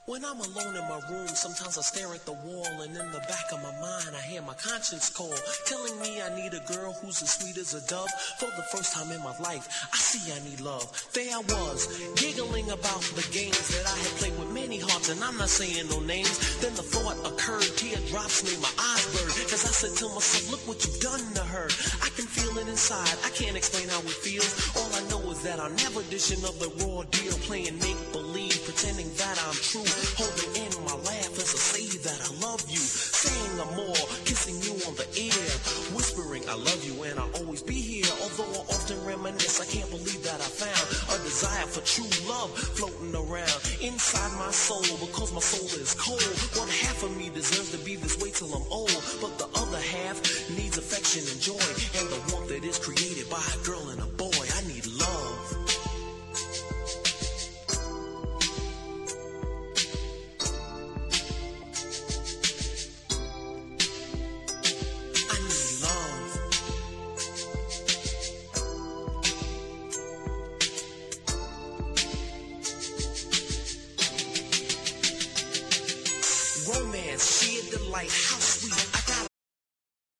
When I'm alone in my room, sometimes I stare at the wall, and in the back of my mind I hear my conscience call, telling me I need a girl who's as sweet as a dove. For the first time in my life, I see I need love. There I was, giggling about the games that I had played with many hearts, and I'm not saying no names. Then the thought occurred, teardrops made my eyes blur, cause I said to myself, look what you've done to her. I can feel it inside, I can't explain how it feels. All I know is that I'll never dish another raw deal, playing make-believe, pretending that I'm true. Holding in my laugh as I say that I love you, saying I'm more, kissing you on the ear, whispering I love you and I'll always be here. Although I often reminisce, I can't believe that I found a desire for true love floating around inside my soul, because my soul is cold. One half of me deserves to be this way till I'm old, but the other half needs affection and joy, and the warmth that is created by a girl and a boy. I need love. Romance, sheer delight, how